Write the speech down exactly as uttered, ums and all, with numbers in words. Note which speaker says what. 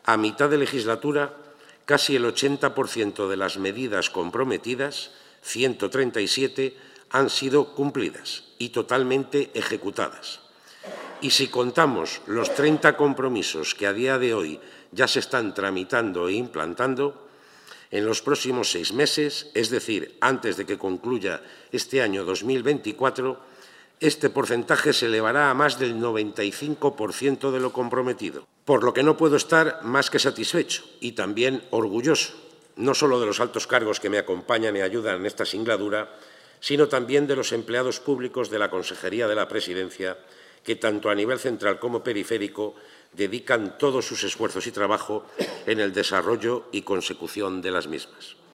Speaker 1: A mitad de legislatura, casi el ochenta por ciento de las medidas comprometidas, ciento treinta y siete, han sido cumplidas y totalmente ejecutadas. Y si contamos los treinta compromisos que a día de hoy ya se están tramitando e implantando, en los próximos seis meses, es decir, antes de que concluya este año dos mil veinticuatro, este porcentaje se elevará a más del noventa y cinco por ciento de lo comprometido, por lo que no puedo estar más que satisfecho y también orgulloso, no solo de los altos cargos que me acompañan y ayudan en esta singladura, sino también de los empleados públicos de la Consejería de la Presidencia, que tanto a nivel central como periférico dedican todos sus esfuerzos y trabajo en el desarrollo y consecución de las mismas.